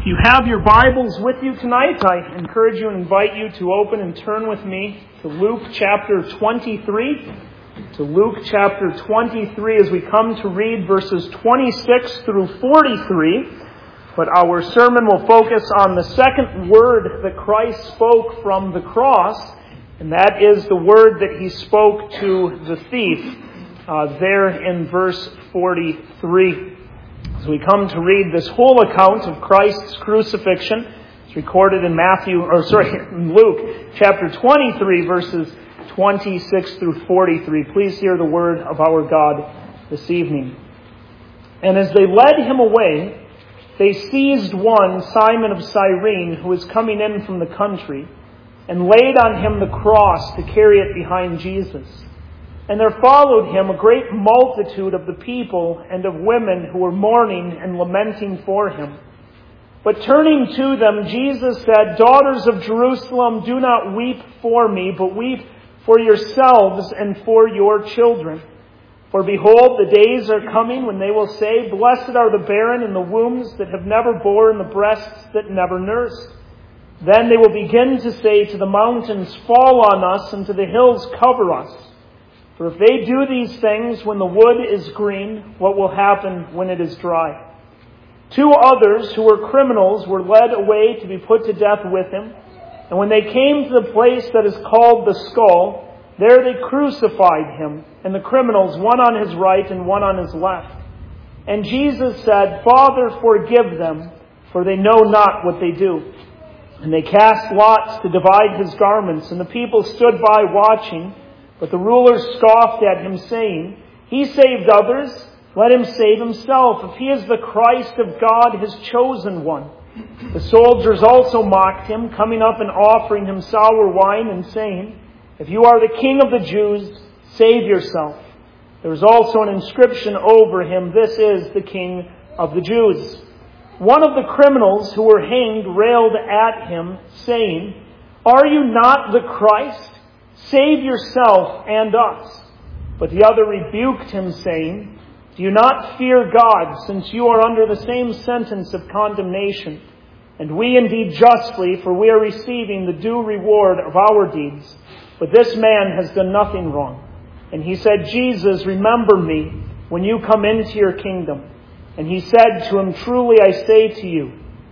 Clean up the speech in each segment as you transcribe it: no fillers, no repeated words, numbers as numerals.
If you have your Bibles with you tonight, I encourage you and invite you to open and turn with me to Luke chapter 23. To Luke chapter 23 as we come to read verses 26 through 43. But our sermon will focus on the second word that Christ spoke from the cross, and that is the word that he spoke to the thief there in verse 43. As we come to read this whole account of Christ's crucifixion, it's recorded in Luke chapter 23, verses 26 through 43. Please hear the word of our God this evening. And as they led him away, they seized one, Simon of Cyrene, who was coming in from the country, and laid on him the cross to carry it behind Jesus. And there followed him a great multitude of the people and of women who were mourning and lamenting for him. But turning to them, Jesus said, "Daughters of Jerusalem, do not weep for me, but weep for yourselves and for your children. For behold, the days are coming when they will say, Blessed are the barren and the wombs that have never borne, and the breasts that never nursed. Then they will begin to say to the mountains, Fall on us, and to the hills, Cover us. For if they do these things when the wood is green, what will happen when it is dry?" 2 others who were criminals were led away to be put to death with him. And when they came to the place that is called the Skull, there they crucified him, and the criminals, one on his right and one on his left. And Jesus said, "Father, forgive them, for they know not what they do." And they cast lots to divide his garments, and the people stood by watching. But the rulers scoffed at him, saying, "He saved others, let him save himself, if he is the Christ of God, his chosen one." The soldiers also mocked him, coming up and offering him sour wine, and saying, "If you are the King of the Jews, save yourself." There was also an inscription over him, "This is the King of the Jews." One of the criminals who were hanged railed at him, saying, "Are you not the Christ? Save yourself and us." But the other rebuked him, saying, "Do you not fear God, since you are under the same sentence of condemnation? And we indeed justly, for we are receiving the due reward of our deeds. But this man has done nothing wrong." And he said, "Jesus, remember me when you come into your kingdom." And he said to him, "Truly I say to you,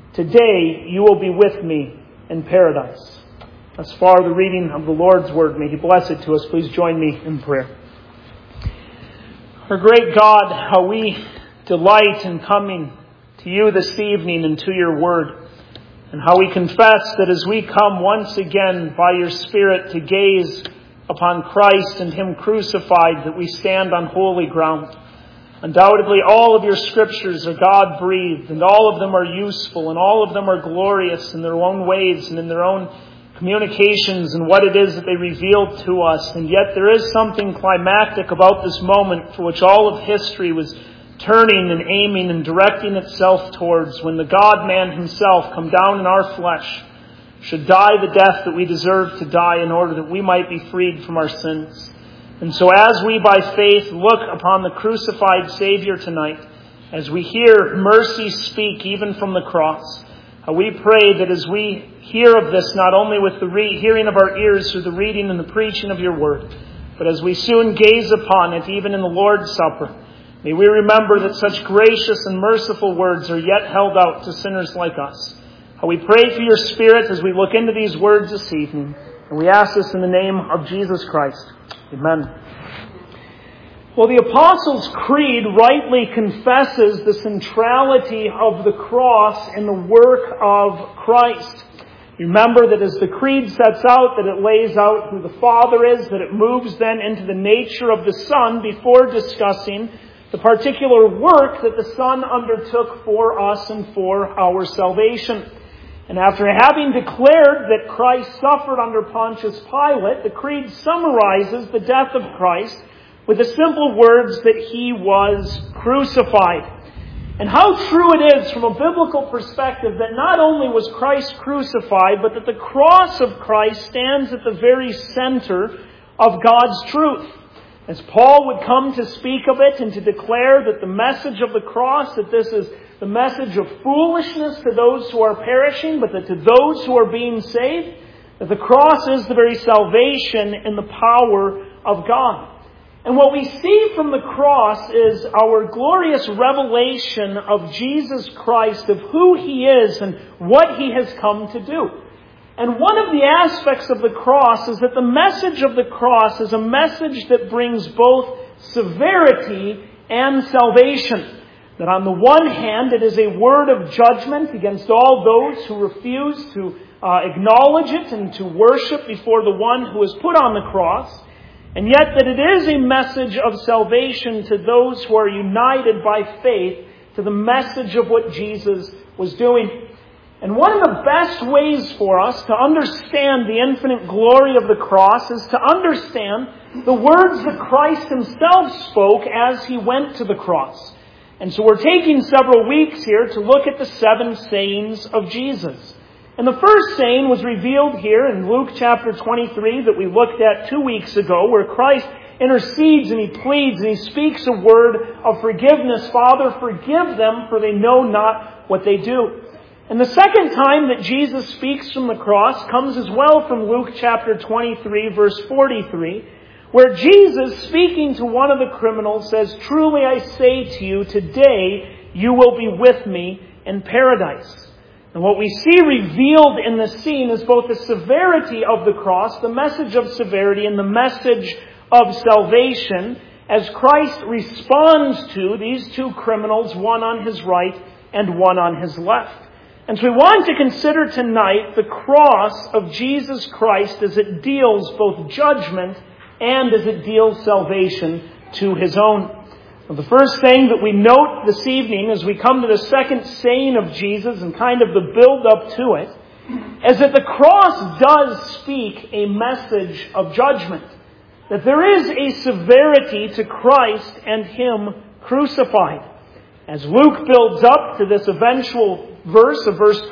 today you will be with me in paradise." As far the reading of the Lord's word, may he bless it to us. Please join me in prayer. Our great God, how we delight in coming to you this evening and to your word, and how we confess that as we come once again by your Spirit to gaze upon Christ and him crucified, that we stand on holy ground. Undoubtedly, all of your scriptures are God-breathed, and all of them are useful, and all of them are glorious in their own ways and in their own communications and what it is that they reveal to us. And yet there is something climactic about this moment for which all of history was turning and aiming and directing itself towards, when the God-man himself, come down in our flesh, should die the death that we deserve to die in order that we might be freed from our sins. And so as we by faith look upon the crucified Savior tonight, as we hear mercy speak even from the cross, we pray that as we hear of this, not only with the hearing of our ears through the reading and the preaching of your word, but as we soon gaze upon it, even in the Lord's Supper, may we remember that such gracious and merciful words are yet held out to sinners like us. How we pray for your Spirit as we look into these words this evening, and we ask this in the name of Jesus Christ. Amen. Well, the Apostles' Creed rightly confesses the centrality of the cross in the work of Christ. Remember that as the Creed sets out, that it lays out who the Father is, that it moves then into the nature of the Son before discussing the particular work that the Son undertook for us and for our salvation. And after having declared that Christ suffered under Pontius Pilate, the Creed summarizes the death of Christ with the simple words that he was crucified. And how true it is from a biblical perspective that not only was Christ crucified, but that the cross of Christ stands at the very center of God's truth. As Paul would come to speak of it and to declare that the message of the cross, that this is the the message of foolishness to those who are perishing, but that to those who are being saved, that the cross is the very salvation and the power of God. And what we see from the cross is our glorious revelation of Jesus Christ, of who He is and what He has come to do. And one of the aspects of the cross is that the message of the cross is a message that brings both severity and salvation. That on the one hand, it is a word of judgment against all those who refuse to acknowledge it and to worship before the one who is put on the cross. And yet that it is a message of salvation to those who are united by faith to the message of what Jesus was doing. And one of the best ways for us to understand the infinite glory of the cross is to understand the words that Christ Himself spoke as He went to the cross. And so we're taking several weeks here to look at the 7 sayings of Jesus. And the first saying was revealed here in Luke chapter 23 that we looked at 2 weeks ago, where Christ intercedes and He pleads and He speaks a word of forgiveness. Father, forgive them, for they know not what they do. And the second time that Jesus speaks from the cross comes as well from Luke chapter 23, verse 43, where Jesus, speaking to one of the criminals, says, "Truly I say to you, today you will be with me in paradise." And what we see revealed in the scene is both the severity of the cross, the message of severity, and the message of salvation, as Christ responds to these 2 criminals, one on His right and one on His left. And so we want to consider tonight the cross of Jesus Christ as it deals both judgment and as it deals salvation to His own. Well, the first thing that we note this evening as we come to the second saying of Jesus and kind of the build-up to it is that the cross does speak a message of judgment. That there is a severity to Christ and Him crucified. As Luke builds up to this eventual verse of verse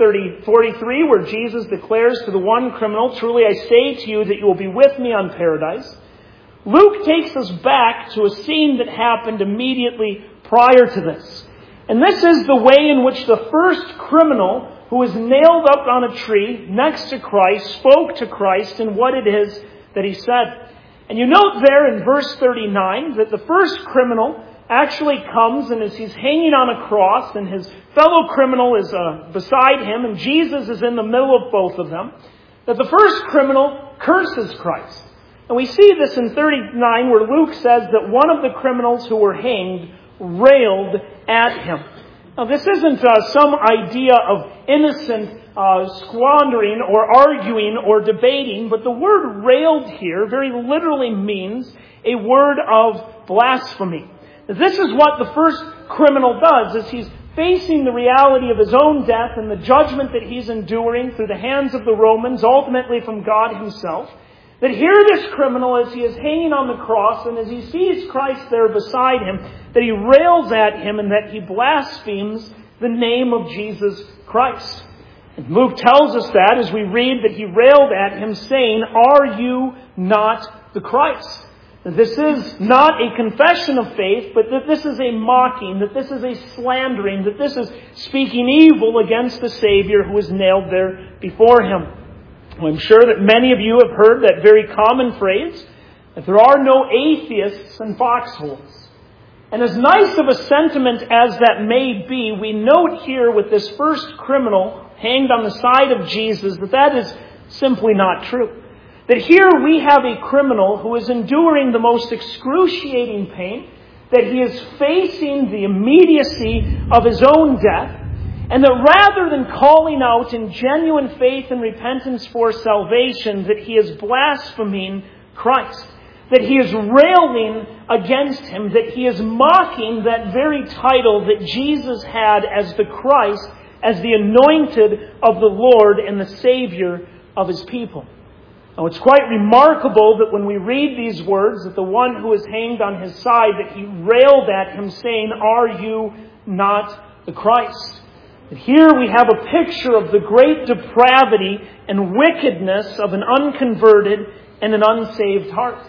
43, where Jesus declares to the one criminal, "Truly I say to you that you will be with me on paradise," Luke takes us back to a scene that happened immediately prior to this. And this is the way in which the first criminal who was nailed up on a tree next to Christ spoke to Christ and what it is that He said. And you note there in verse 39 that the first criminal actually comes, and as he's hanging on a cross and his fellow criminal is beside him and Jesus is in the middle of both of them, that the first criminal curses Christ. And we see this in 39 where Luke says that one of the criminals who were hanged railed at Him. Now this isn't some idea of innocent squandering or arguing or debating, but the word railed here very literally means a word of blasphemy. This is what the first criminal does, as he's facing the reality of his own death and the judgment that he's enduring through the hands of the Romans, ultimately from God Himself. That here this criminal, as he is hanging on the cross and as he sees Christ there beside him, that he rails at Him and that he blasphemes the name of Jesus Christ. And Luke tells us that as we read that he railed at Him saying, "Are you not the Christ?" That this is not a confession of faith, but that this is a mocking, that this is a slandering, that this is speaking evil against the Savior who is nailed there before Him. Well, I'm sure that many of you have heard that very common phrase, that there are no atheists in foxholes. And as nice of a sentiment as that may be, we note here with this first criminal hanged on the side of Jesus that is simply not true. That here we have a criminal who is enduring the most excruciating pain, that he is facing the immediacy of his own death, and that rather than calling out in genuine faith and repentance for salvation, that he is blaspheming Christ, that he is railing against Him, that he is mocking that very title that Jesus had as the Christ, as the anointed of the Lord and the Savior of His people. Now, it's quite remarkable that when we read these words, that the one who is hanged on His side, that he railed at Him saying, "Are you not the Christ?" That here we have a picture of the great depravity and wickedness of an unconverted and an unsaved heart.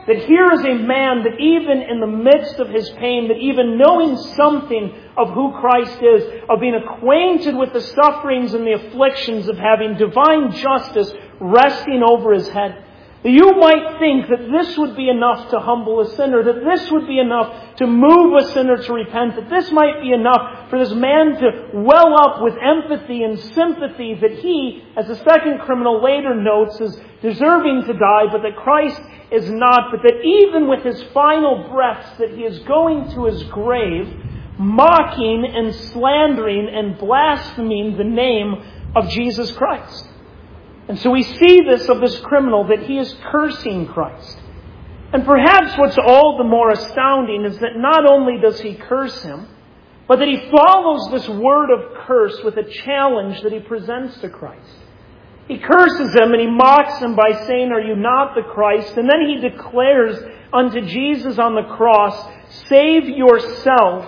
That here is a man that even in the midst of his pain, that even knowing something of who Christ is, of being acquainted with the sufferings and the afflictions of having divine justice resting over his head, that you might think that this would be enough to humble a sinner, that this would be enough to move a sinner to repent, that this might be enough for this man to well up with empathy and sympathy that he, as the second criminal later notes, is deserving to die, but that Christ is not, but that even with his final breaths that he is going to his grave, mocking and slandering and blaspheming the name of Jesus Christ. And so we see this of this criminal, that he is cursing Christ. And perhaps what's all the more astounding is that not only does he curse him, but that he follows this word of curse with a challenge that he presents to Christ. He curses him and he mocks him by saying, "Are you not the Christ?" And then he declares unto Jesus on the cross, "Save yourself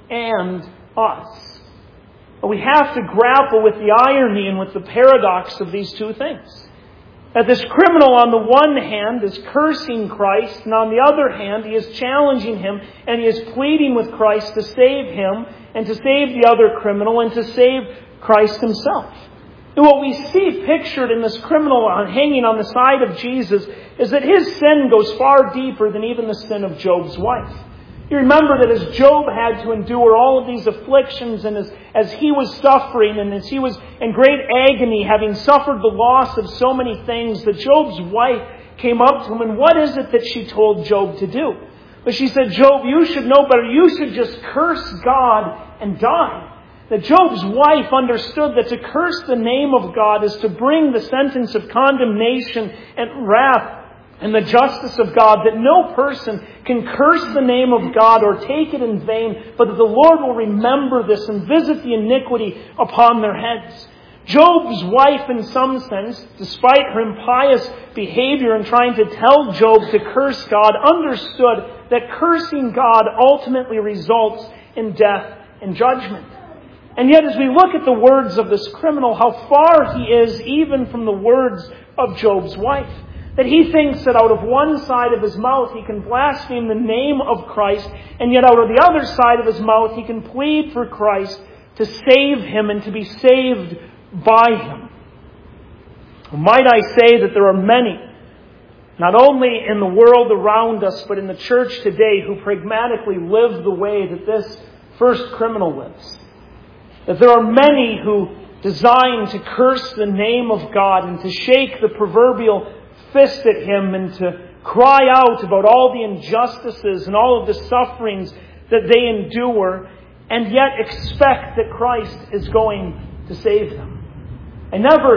and us." But we have to grapple with the irony and with the paradox of these two things. That this criminal on the one hand is cursing Christ, and on the other hand he is challenging him and he is pleading with Christ to save him and to save the other criminal and to save Christ himself. And what we see pictured in this criminal hanging on the side of Jesus is that his sin goes far deeper than even the sin of Job's wife. You remember that as Job had to endure all of these afflictions and as he was suffering and as he was in great agony, having suffered the loss of so many things, that Job's wife came up to him, and what is it that she told Job to do? But she said, "Job, you should know better. You should just curse God and die." That Job's wife understood that to curse the name of God is to bring the sentence of condemnation and wrath and the justice of God, that no person can curse the name of God or take it in vain, but that the Lord will remember this and visit the iniquity upon their heads. Job's wife, in some sense, despite her impious behavior in trying to tell Job to curse God, understood that cursing God ultimately results in death and judgment. And yet, as we look at the words of this criminal, how far he is even from the words of Job's wife. That he thinks that out of one side of his mouth he can blaspheme the name of Christ, and yet out of the other side of his mouth he can plead for Christ to save him and to be saved by him. Might I say that there are many, not only in the world around us, but in the church today, who pragmatically live the way that this first criminal lives. That there are many who design to curse the name of God and to shake the proverbial fist at him and to cry out about all the injustices and all of the sufferings that they endure, and yet expect that Christ is going to save them. I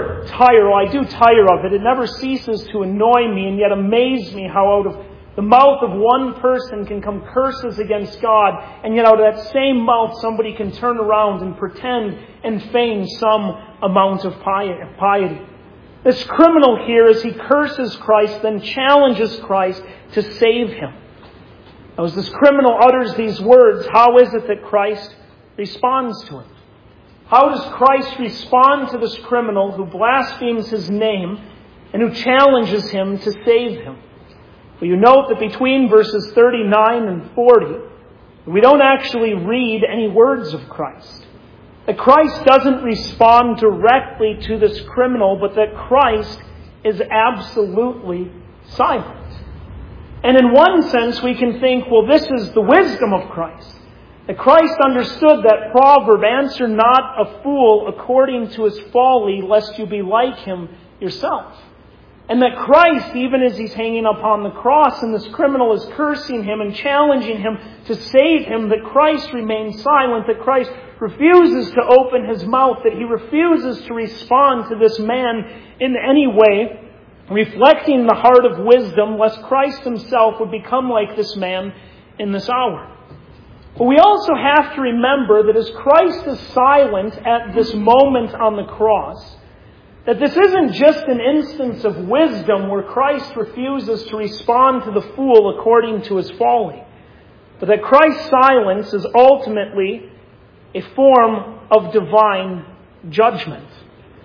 do tire of it. It never ceases to annoy me and yet amaze me how out of the mouth of one person can come curses against God, and yet out of that same mouth somebody can turn around and pretend and feign some amount of piety. This criminal here, as he curses Christ, then challenges Christ to save him. Now, as this criminal utters these words, how is it that Christ responds to him? How does Christ respond to this criminal who blasphemes his name and who challenges him to save him? Well, you note that between verses 39 and 40, we don't actually read any words of Christ. That Christ doesn't respond directly to this criminal, but that Christ is absolutely silent. And in one sense, we can think, well, this is the wisdom of Christ. That Christ understood that proverb, "Answer not a fool according to his folly, lest you be like him yourself." And that Christ, even as he's hanging upon the cross and this criminal is cursing him and challenging him to save him, that Christ remains silent, that Christ refuses to open his mouth, that he refuses to respond to this man in any way, reflecting the heart of wisdom, lest Christ himself would become like this man in this hour. But we also have to remember that as Christ is silent at this moment on the cross, that this isn't just an instance of wisdom where Christ refuses to respond to the fool according to his folly, but that Christ's silence is ultimately a form of divine judgment.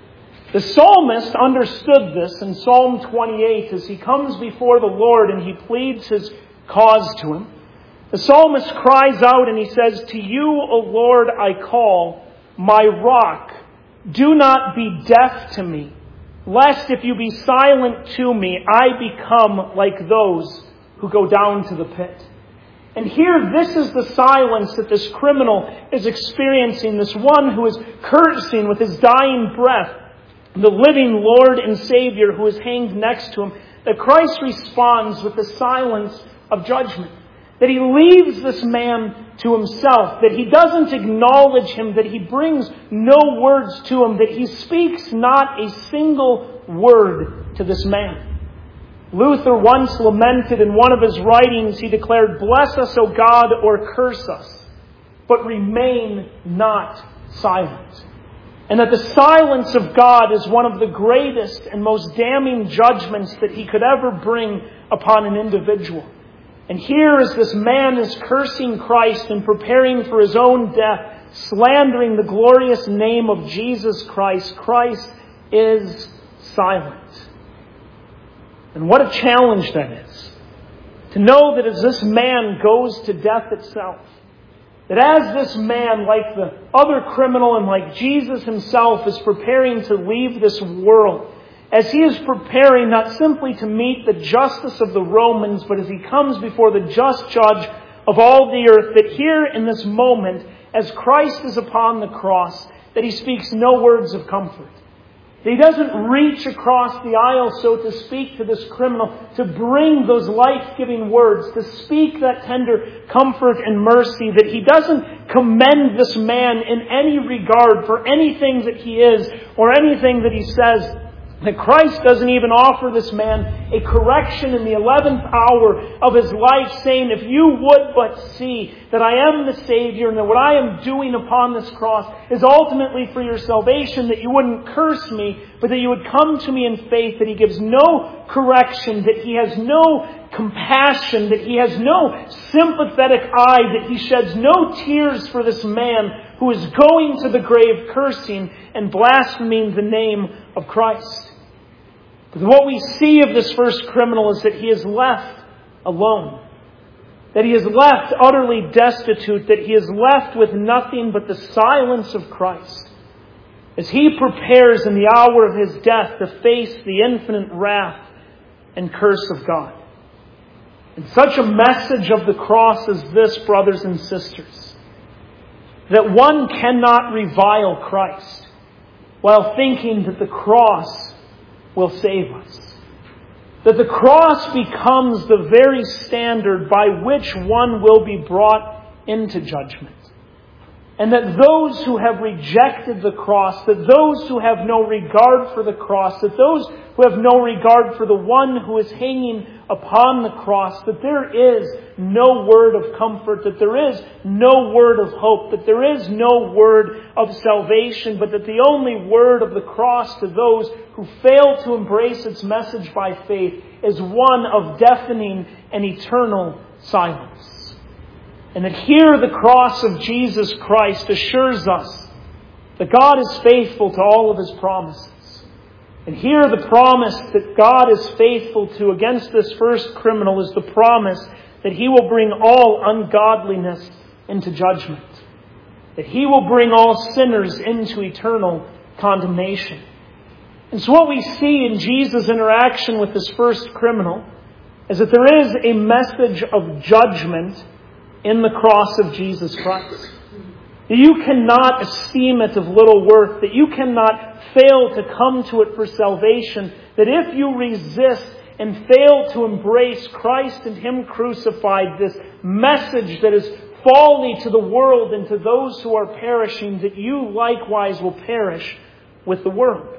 The psalmist understood this in Psalm 28 as he comes before the Lord and he pleads his cause to him. The psalmist cries out and he says, "To you, O Lord, I call, my rock. Do not be deaf to me, lest if you be silent to me, I become like those who go down to the pit." And here, this is the silence that this criminal is experiencing, this one who is cursing with his dying breath the living Lord and Savior who is hanged next to him, that Christ responds with the silence of judgment. That he leaves this man to himself, that he doesn't acknowledge him, that he brings no words to him, that he speaks not a single word to this man. Luther once lamented in one of his writings, he declared, "Bless us, O God, or curse us, but remain not silent." And that the silence of God is one of the greatest and most damning judgments that he could ever bring upon an individual. And here as this man is cursing Christ and preparing for his own death, slandering the glorious name of Jesus Christ, Christ is silent. And what a challenge that is. To know that as this man goes to death itself, that as this man, like the other criminal and like Jesus himself, is preparing to leave this world, as he is preparing not simply to meet the justice of the Romans, but as he comes before the just judge of all the earth, that here in this moment, as Christ is upon the cross, that he speaks no words of comfort. That he doesn't reach across the aisle, so to speak, to this criminal, to bring those life-giving words, to speak that tender comfort and mercy, that he doesn't commend this man in any regard for anything that he is or anything that he says. That Christ doesn't even offer this man a correction in the 11th hour of his life, saying, "If you would but see that I am the Savior and that what I am doing upon this cross is ultimately for your salvation, that you wouldn't curse me, but that you would come to me in faith," that he gives no correction, that he has no compassion, that he has no sympathetic eye, that he sheds no tears for this man who is going to the grave cursing and blaspheming the name of Christ. But what we see of this first criminal is that he is left alone. That he is left utterly destitute. That he is left with nothing but the silence of Christ. As he prepares in the hour of his death to face the infinite wrath and curse of God. And such a message of the cross is this, brothers and sisters. That one cannot revile Christ while thinking that the cross will save us. That the cross becomes the very standard by which one will be brought into judgment. And that those who have rejected the cross, that those who have no regard for the cross, that those who have no regard for the one who is hanging upon the cross, that there is no word of comfort, that there is no word of hope, that there is no word of salvation, but that the only word of the cross to those who fail to embrace its message by faith is one of deafening and eternal silence. And that here the cross of Jesus Christ assures us that God is faithful to all of His promises. And here the promise that God is faithful to against this first criminal is the promise that He will bring all ungodliness into judgment. That He will bring all sinners into eternal condemnation. And so what we see in Jesus' interaction with this first criminal is that there is a message of judgment in the cross of Jesus Christ. That you cannot esteem it of little worth, that you cannot fail to come to it for salvation, that if you resist and fail to embrace Christ and Him crucified, this message that is folly to the world and to those who are perishing, that you likewise will perish with the world.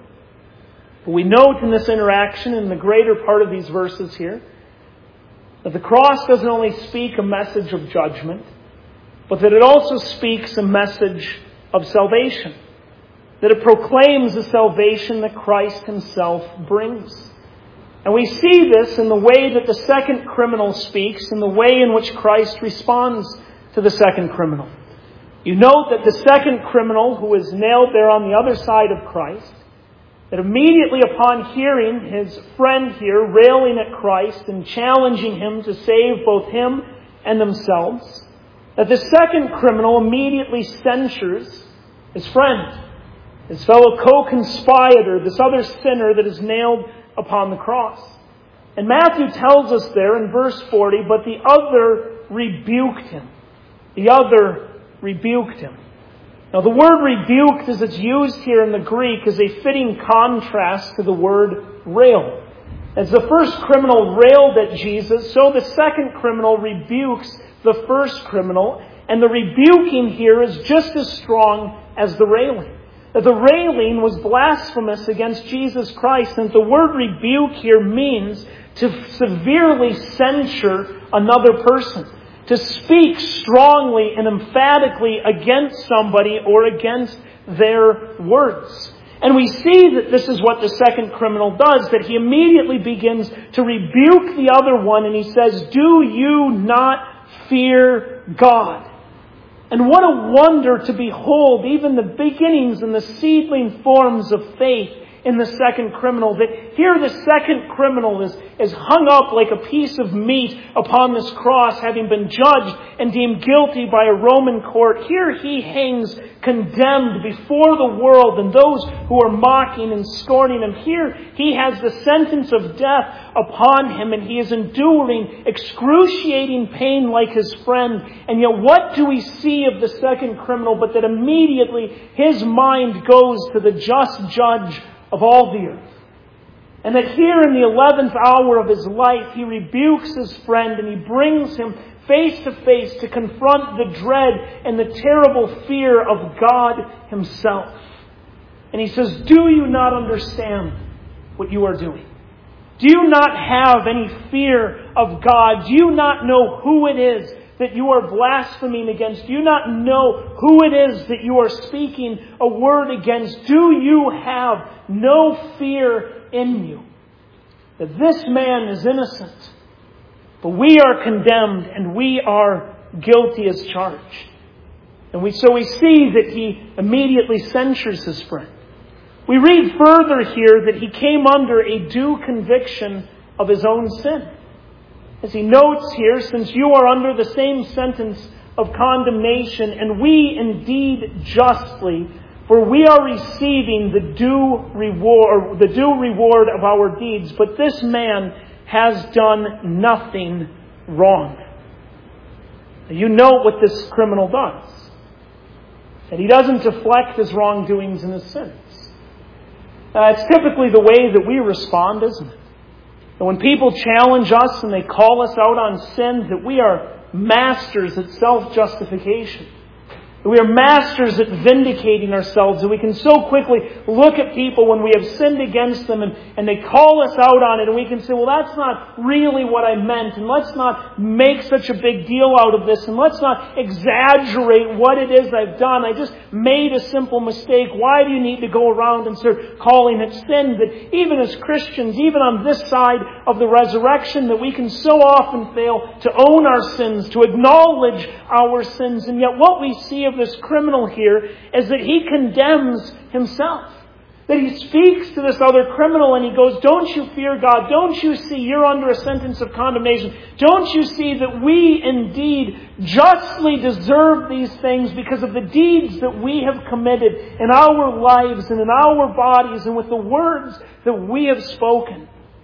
But we note in this interaction, in the greater part of these verses here, that the cross doesn't only speak a message of judgment, but that it also speaks a message of salvation. That it proclaims the salvation that Christ Himself brings. And we see this in the way that the second criminal speaks, in the way in which Christ responds to the second criminal. You note that the second criminal, who is nailed there on the other side of Christ, That immediately upon hearing his friend here railing at Christ and challenging him to save both him and themselves, that the second criminal immediately censures his friend, his fellow co-conspirator, this other sinner that is nailed upon the cross. And Matthew tells us there in verse 40, but the other rebuked him. The other rebuked him. Now the word rebuked as it's used here in the Greek is a fitting contrast to the word rail. As the first criminal railed at Jesus, so the second criminal rebukes the first criminal, and the rebuking here is just as strong as the railing. That the railing was blasphemous against Jesus Christ, and the word rebuke here means to severely censure another person. To speak strongly and emphatically against somebody or against their words. And we see that this is what the second criminal does, that he immediately begins to rebuke the other one, and he says, "Do you not fear God?" And what a wonder to behold even the beginnings and the seedling forms of faith in the second criminal. That here the second criminal is hung up like a piece of meat upon this cross, having been judged and deemed guilty by a Roman court. Here he hangs condemned before the world and those who are mocking and scorning him. Here he has the sentence of death upon him, and he is enduring excruciating pain like his friend. And yet what do we see of the second criminal but that immediately his mind goes to the just judge of all the earth. And that here in the 11th hour of his life, he rebukes his friend and he brings him face to face to confront the dread and the terrible fear of God himself. And he says, "Do you not understand what you are doing? Do you not have any fear of God? Do you not know who it is that you are blaspheming against? Do you not know who it is that you are speaking a word against? Do you have no fear in you? That this man is innocent, but we are condemned and we are guilty as charged." And so we see that he immediately censures his friend. We read further here that he came under a due conviction of his own sin. As he notes here, "Since you are under the same sentence of condemnation, and we indeed justly, for we are receiving the due reward of our deeds, but this man has done nothing wrong." You note what this criminal does. That he doesn't deflect his wrongdoings and his sins. It's typically the way that we respond, isn't it? And when people challenge us and they call us out on sin, that we are masters at self-justification. We are masters at vindicating ourselves, and we can so quickly look at people when we have sinned against them and they call us out on it, and we can say, "Well, that's not really what I meant, and let's not make such a big deal out of this, and let's not exaggerate what it is I've done. I just made a simple mistake. Why do you need to go around and start calling it sin?" That even as Christians, even on this side of the resurrection, that we can so often fail to own our sins, to acknowledge our sins, and yet what we see of this criminal here is that he condemns himself. That he speaks to this other criminal and he goes, "Don't you fear God? Don't you see you're under a sentence of condemnation? Don't you see that we indeed justly deserve these things because of the deeds that we have committed in our lives and in our bodies and with the words that we have spoken?"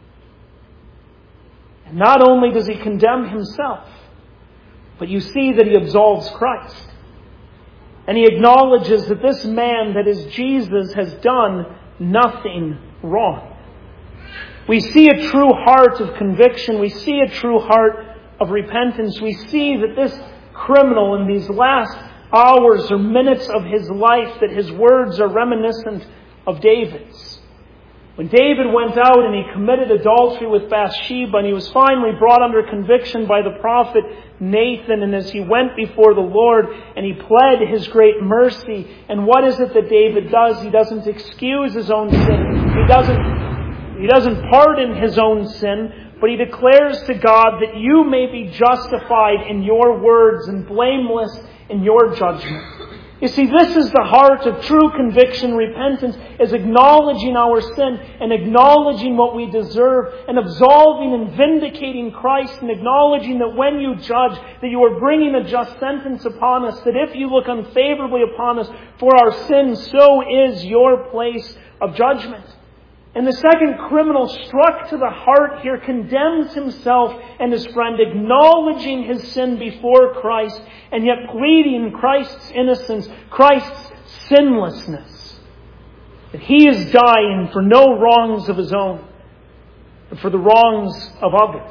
And not only does he condemn himself, but you see that he absolves Christ. And he acknowledges that this man, that is Jesus, has done nothing wrong. We see a true heart of conviction. We see a true heart of repentance. We see that this criminal in these last hours or minutes of his life, that his words are reminiscent of David's. When David went out and he committed adultery with Bathsheba, and he was finally brought under conviction by the prophet Nathan, and as he went before the Lord and he pled his great mercy, and what is it that David does? He doesn't excuse his own sin. He doesn't pardon his own sin, but he declares to God that you may be justified in your words and blameless in your judgment. You see, this is the heart of true conviction. Repentance is acknowledging our sin and acknowledging what we deserve and absolving and vindicating Christ and acknowledging that when you judge, that you are bringing a just sentence upon us, that if you look unfavorably upon us for our sins, so is your place of judgment. And the second criminal, struck to the heart here, condemns himself and his friend, acknowledging his sin before Christ, and yet pleading Christ's innocence, Christ's sinlessness. That he is dying for no wrongs of his own, but for the wrongs of others.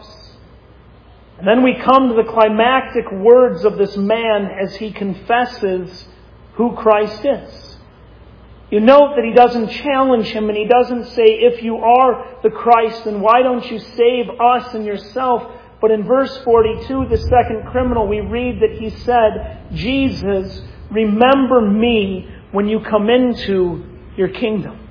And then we come to the climactic words of this man as he confesses who Christ is. You note that he doesn't challenge him and he doesn't say, if you are the Christ, then why don't you save us and yourself? But in verse 42, the second criminal, we read that he said, Jesus, remember me when you come into your kingdom.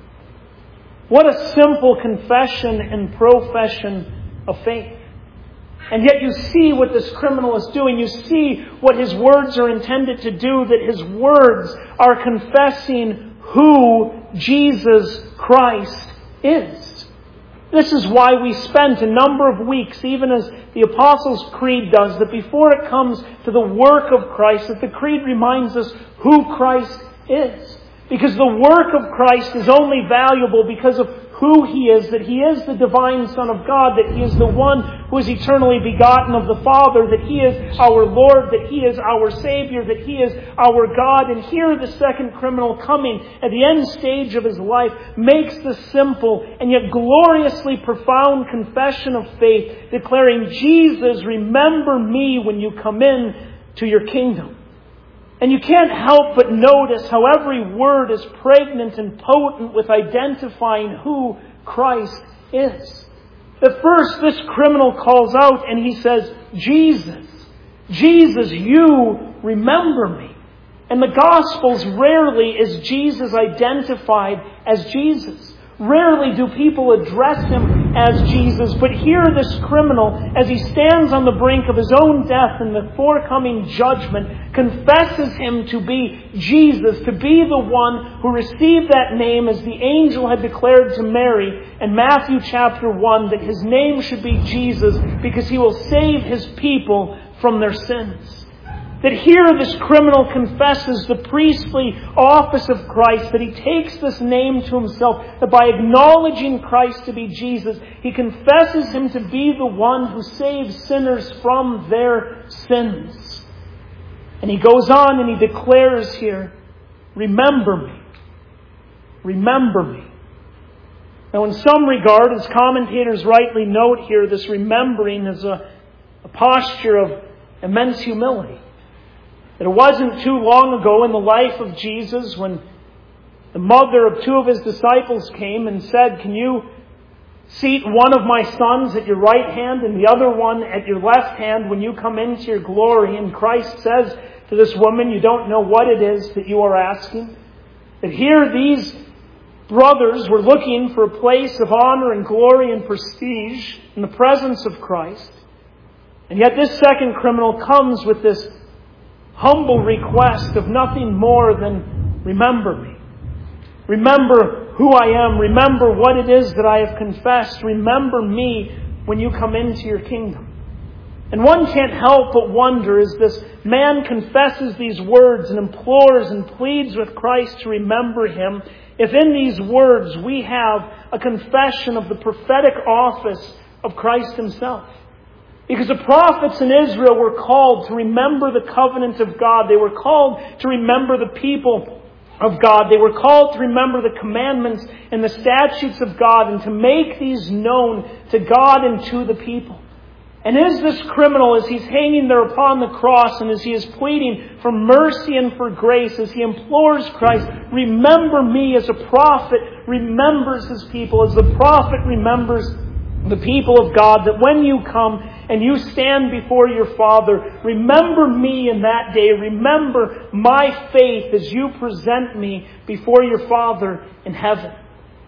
What a simple confession and profession of faith. And yet you see what this criminal is doing. You see what his words are intended to do, that his words are confessing who Jesus Christ is. This is why we spent a number of weeks, even as the Apostles' Creed does, that before it comes to the work of Christ, that the Creed reminds us who Christ is. Because the work of Christ is only valuable because of who He is, that He is the divine Son of God, that He is the one who is eternally begotten of the Father, that He is our Lord, that He is our Savior, that He is our God. And here the second criminal, coming at the end stage of his life, makes the simple and yet gloriously profound confession of faith, declaring, Jesus, remember me when you come in to your kingdom. And you can't help but notice how every word is pregnant and potent with identifying who Christ is. That first, this criminal calls out and he says, Jesus, Jesus, you remember me. In the Gospels, rarely is Jesus identified as Jesus. Rarely do people address Him as Jesus. But here this criminal, as he stands on the brink of his own death and the forthcoming judgment, confesses Him to be Jesus, to be the one who received that name as the angel had declared to Mary in Matthew chapter 1, that His name should be Jesus because He will save His people from their sins. That here this criminal confesses the priestly office of Christ, that he takes this name to himself, that by acknowledging Christ to be Jesus, he confesses Him to be the one who saves sinners from their sins. And he goes on and he declares here, remember me. Remember me. Now in some regard, as commentators rightly note here, this remembering is a posture of immense humility. It wasn't too long ago in the life of Jesus when the mother of two of His disciples came and said, can you seat one of my sons at your right hand and the other one at your left hand when you come into your glory? And Christ says to this woman, you don't know what it is that you are asking. That here these brothers were looking for a place of honor and glory and prestige in the presence of Christ. And yet this second criminal comes with this humble request of nothing more than remember me. Remember who I am. Remember what it is that I have confessed. Remember me when you come into your kingdom. And one can't help but wonder, as this man confesses these words and implores and pleads with Christ to remember him, if in these words we have a confession of the prophetic office of Christ Himself. Because the prophets in Israel were called to remember the covenant of God. They were called to remember the people of God. They were called to remember the commandments and the statutes of God and to make these known to God and to the people. And as this criminal, as he's hanging there upon the cross and as he is pleading for mercy and for grace, as he implores Christ, remember me, as a prophet remembers his people, as the prophet remembers the people of God, that when you come and you stand before your Father, remember me in that day. Remember my faith as you present me before your Father in heaven.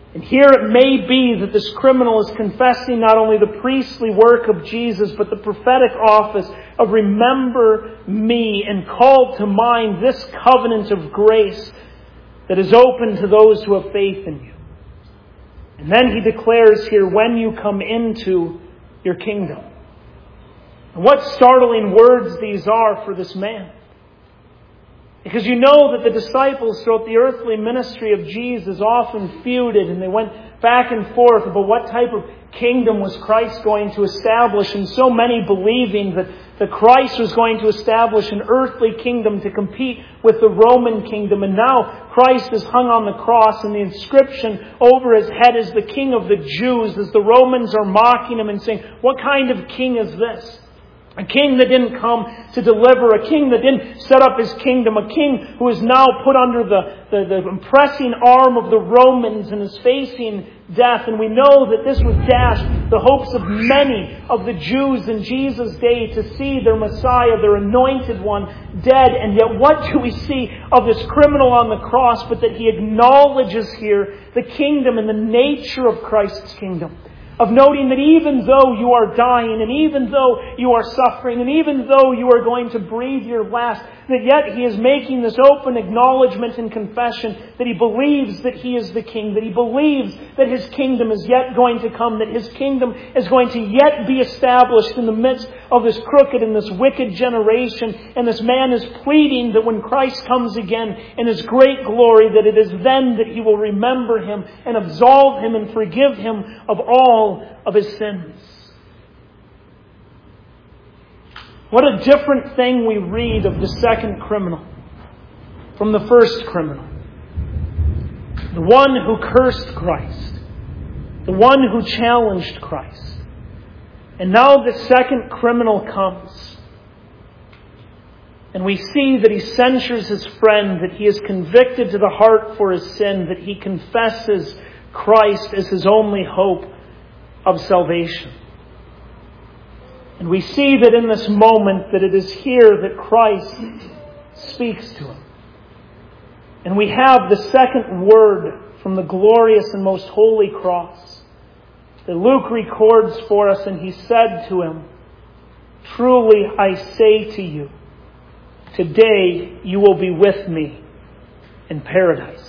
And here it may be that this criminal is confessing not only the priestly work of Jesus, but the prophetic office of remember me, and called to mind this covenant of grace that is open to those who have faith in you. And then he declares here, when you come into your kingdom. And what startling words these are for this man. Because you know that the disciples throughout the earthly ministry of Jesus often feuded, and they went back and forth about what type of kingdom was Christ going to establish, and so many believing that Christ was going to establish an earthly kingdom to compete with the Roman kingdom. And now Christ is hung on the cross, and the inscription over his head is the King of the Jews, as the Romans are mocking him and saying, what kind of king is this? A king that didn't come to deliver, a king that didn't set up his kingdom, a king who is now put under the impressing arm of the Romans and is facing death. And we know that this would dash the hopes of many of the Jews in Jesus' day to see their Messiah, their anointed one, dead. And yet what do we see of this criminal on the cross but that he acknowledges here the kingdom and the nature of Christ's kingdom? Of noting that even though you are dying, and even though you are suffering, and even though you are going to breathe your last, that yet he is making this open acknowledgement and confession that he believes that he is the king, that he believes that his kingdom is yet going to come, that his kingdom is going to yet be established in the midst of this crooked and this wicked generation. And this man is pleading that when Christ comes again in his great glory, that it is then that he will remember him and absolve him and forgive him of all of his sins. What a different thing we read of the second criminal from the first criminal. The one who cursed Christ. The one who challenged Christ. And now the second criminal comes. And we see that he censures his friend, that he is convicted to the heart for his sin, that he confesses Christ as his only hope of salvation. And we see that in this moment that it is here that Christ speaks to him. And we have the second word from the glorious and most holy cross that Luke records for us. And he said to him, truly I say to you, today you will be with me in paradise.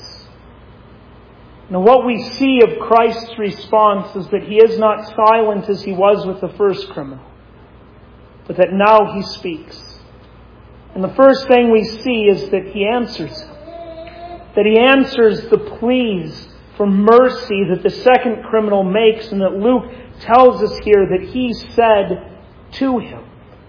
Now what we see of Christ's response is that he is not silent as he was with the first criminal, but that now he speaks. And the first thing we see is that he answers him. That he answers the pleas for mercy that the second criminal makes, and that Luke tells us here that he said to him.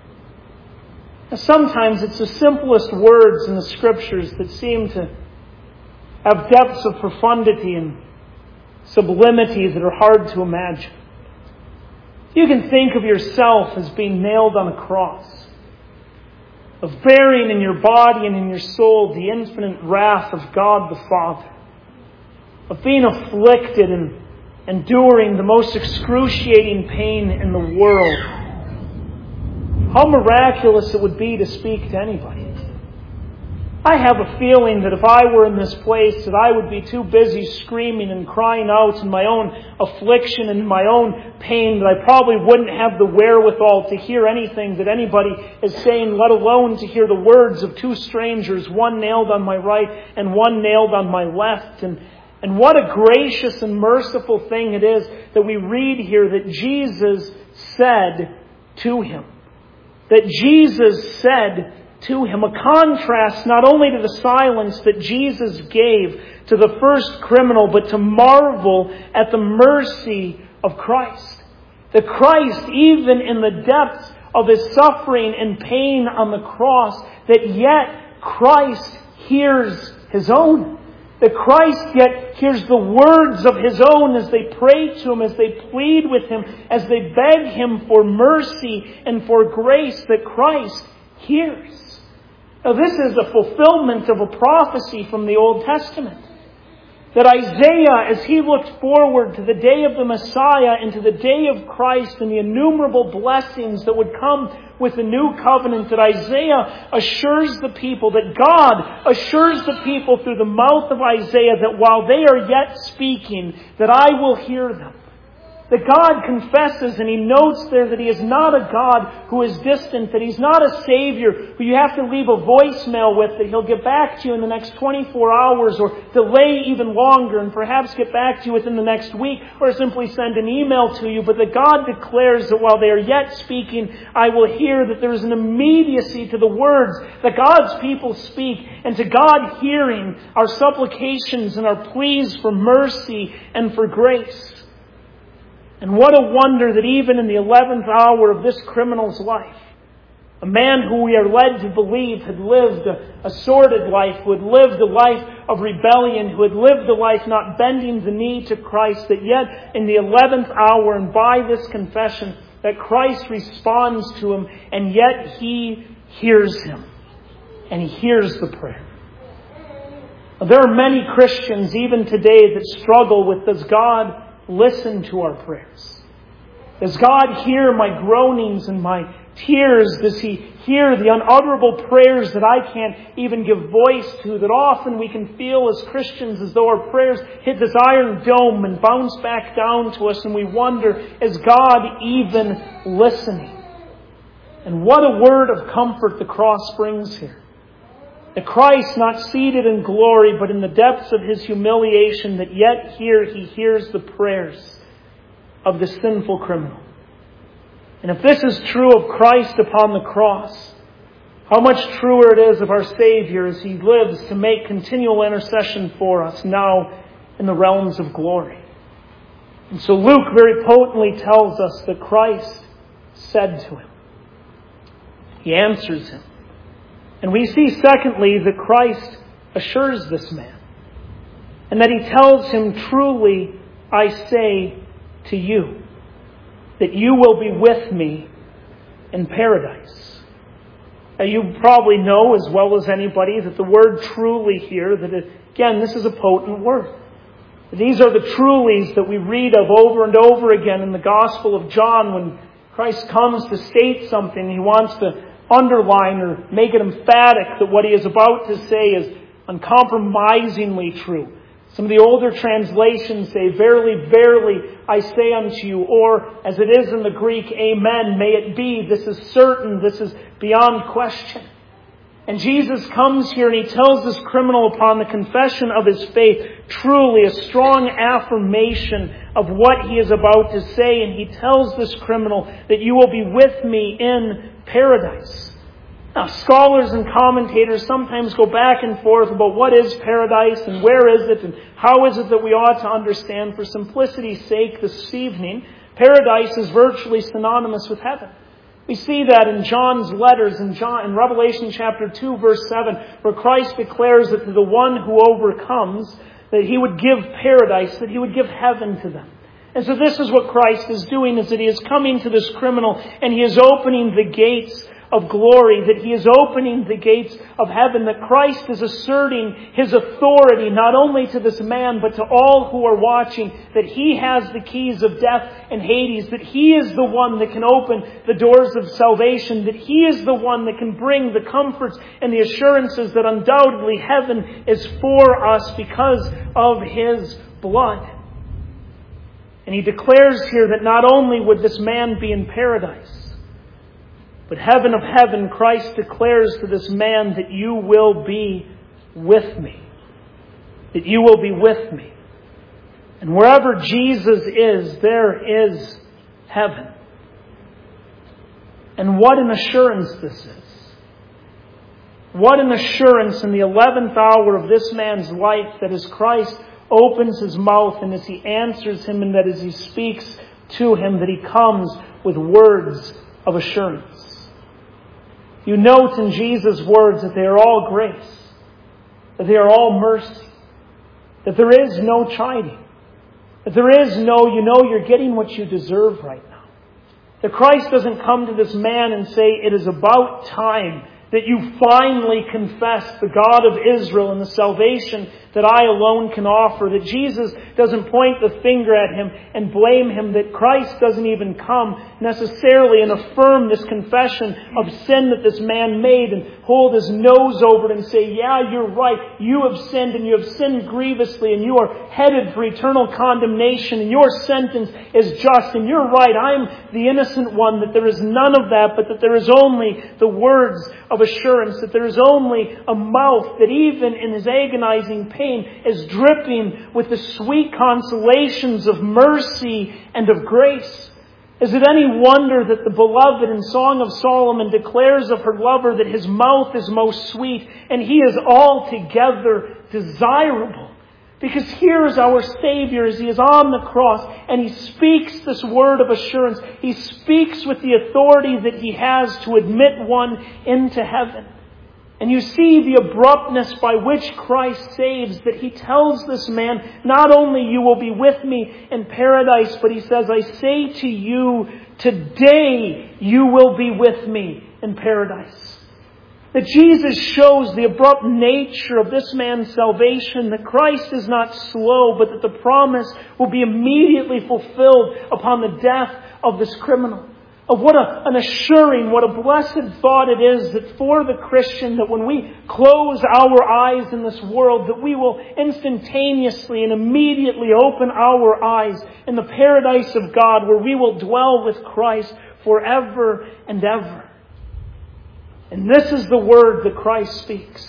Now sometimes it's the simplest words in the Scriptures that seem to have depths of profundity and sublimity that are hard to imagine. You can think of yourself as being nailed on a cross, of bearing in your body and in your soul the infinite wrath of God the Father, of being afflicted and enduring the most excruciating pain in the world. How miraculous it would be to speak to anybody. I have a feeling that if I were in this place, that I would be too busy screaming and crying out in my own affliction and my own pain, that I probably wouldn't have the wherewithal to hear anything that anybody is saying, let alone to hear the words of two strangers, one nailed on my right and one nailed on my left. And what a gracious and merciful thing it is that we read here that Jesus said to him. That Jesus said to him, a contrast not only to the silence that Jesus gave to the first criminal, but to marvel at the mercy of Christ. That Christ, even in the depths of his suffering and pain on the cross, that yet Christ hears his own. That Christ yet hears the words of his own as they pray to him, as they plead with him, as they beg him for mercy and for grace, that Christ hears. Now this is a fulfillment of a prophecy from the Old Testament. That Isaiah, as he looked forward to the day of the Messiah and to the day of Christ and the innumerable blessings that would come with the new covenant, that Isaiah assures the people, that God assures the people through the mouth of Isaiah that while they are yet speaking, that I will hear them. That God confesses and He notes there that He is not a God who is distant, that He's not a Savior who you have to leave a voicemail with, that He'll get back to you in the next 24 hours or delay even longer and perhaps get back to you within the next week or simply send an email to you, but that God declares that while they are yet speaking, I will hear, that there is an immediacy to the words that God's people speak, and to God hearing our supplications and our pleas for mercy and for grace. And what a wonder that even in the 11th hour of this criminal's life, a man who we are led to believe had lived a sordid life, who had lived a life of rebellion, who had lived a life not bending the knee to Christ, that yet in the 11th hour and by this confession, that Christ responds to him, and yet He hears him. And He hears the prayer. There are many Christians even today that struggle with, does God listen to our prayers? Does God hear my groanings and my tears? Does He hear the unutterable prayers that I can't even give voice to? That often we can feel as Christians as though our prayers hit this iron dome and bounce back down to us, and we wonder, is God even listening? And what a word of comfort the cross brings here. That Christ, not seated in glory, but in the depths of His humiliation, that yet here He hears the prayers of the sinful criminal. And if this is true of Christ upon the cross, how much truer it is of our Savior as He lives to make continual intercession for us now in the realms of glory. And so Luke very potently tells us that Christ said to him. He answers him. And we see, secondly, that Christ assures this man. And that He tells him, truly, I say to you, that you will be with me in paradise. Now, you probably know as well as anybody that the word truly here, that again, this is a potent word. These are the trulies that we read of over and over again in the Gospel of John when Christ comes to state something. He wants to underline or make it emphatic that what He is about to say is uncompromisingly true. Some of the older translations say, verily, verily, I say unto you, or as it is in the Greek, amen, may it be. This is certain. This is beyond question. And Jesus comes here and He tells this criminal upon the confession of his faith, truly a strong affirmation of what he is about to say. And He tells this criminal that you will be with me in paradise. Now, scholars and commentators sometimes go back and forth about what is paradise and where is it and how is it that we ought to understand. For simplicity's sake this evening, paradise is virtually synonymous with heaven. We see that in John's letters in Revelation chapter 2 verse 7, where Christ declares that to the one who overcomes, that He would give paradise, that He would give heaven to them. And so this is what Christ is doing, is that He is coming to this criminal and He is opening the gates of glory, that He is opening the gates of heaven, that Christ is asserting His authority not only to this man but to all who are watching, that He has the keys of death and Hades, that He is the one that can open the doors of salvation, that He is the one that can bring the comforts and the assurances that undoubtedly heaven is for us because of His blood. And He declares here that not only would this man be in paradise, but heaven of heaven, Christ declares to this man that you will be with me. That you will be with me. And wherever Jesus is, there is heaven. And what an assurance this is. What an assurance in the 11th hour of this man's life, that as Christ opens His mouth and as He answers him and that as He speaks to him, that He comes with words of assurance. You note in Jesus' words that they are all grace, that they are all mercy, that there is no chiding, that there is no, you're getting what you deserve right now. That Christ doesn't come to this man and say, it is about time that you finally confess the God of Israel and the salvation that I alone can offer. That Jesus doesn't point the finger at him and blame him. That Christ doesn't even come necessarily and affirm this confession of sin that this man made and hold his nose over it and say, yeah, you're right. You have sinned and you have sinned grievously and you are headed for eternal condemnation and your sentence is just and you're right. I'm the innocent one. That there is none of that, but that there is only the words of assurance. That there is only a mouth that even in his agonizing pain is dripping with the sweet consolations of mercy and of grace. Is it any wonder that the beloved in Song of Solomon declares of her lover that his mouth is most sweet and he is altogether desirable? Because here is our Savior as he is on the cross and he speaks this word of assurance. He speaks with the authority that he has to admit one into heaven. And you see the abruptness by which Christ saves, that he tells this man, not only you will be with me in paradise, but he says, I say to you, today you will be with me in paradise. That Jesus shows the abrupt nature of this man's salvation, that Christ is not slow, but that the promise will be immediately fulfilled upon the death of this criminal. Of what an assuring, what a blessed thought it is that for the Christian, that when we close our eyes in this world, that we will instantaneously and immediately open our eyes in the paradise of God, where we will dwell with Christ forever and ever. And this is the word that Christ speaks.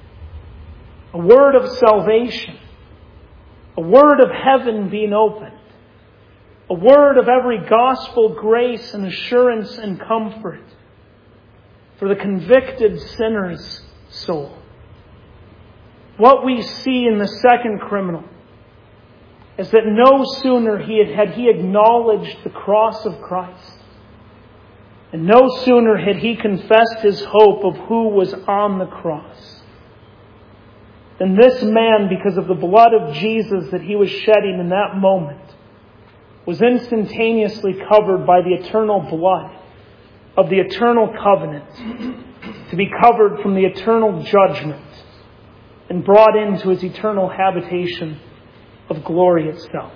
A word of salvation. A word of heaven being opened. A word of every gospel grace and assurance and comfort for the convicted sinner's soul. What we see in the second criminal is that no sooner had he acknowledged the cross of Christ, and no sooner had he confessed his hope of who was on the cross, than this man, because of the blood of Jesus that he was shedding in that moment, was instantaneously covered by the eternal blood of the eternal covenant, to be covered from the eternal judgment and brought into his eternal habitation of glory itself.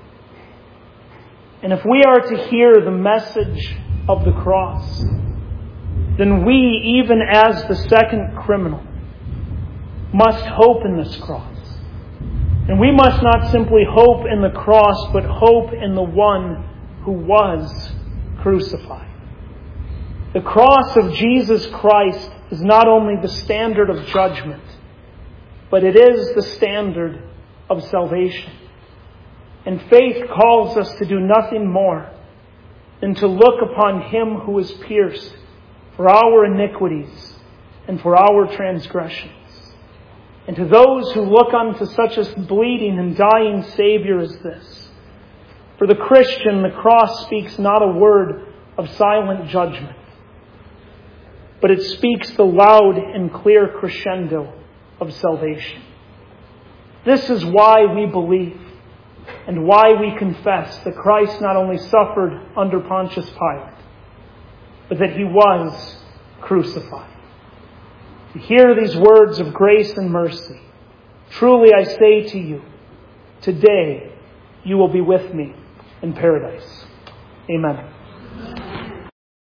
And if we are to hear the message of the cross, then we, even as the second criminal, must hope in this cross. And we must not simply hope in the cross, but hope in the one who was crucified. The cross of Jesus Christ is not only the standard of judgment, but it is the standard of salvation. And faith calls us to do nothing more than to look upon Him who was pierced for our iniquities and for our transgressions. And to those who look unto such a bleeding and dying Savior as this, for the Christian, the cross speaks not a word of silent judgment, but it speaks the loud and clear crescendo of salvation. This is why we believe and why we confess that Christ not only suffered under Pontius Pilate, but that He was crucified. To hear these words of grace and mercy, truly I say to you, today you will be with me in paradise. Amen.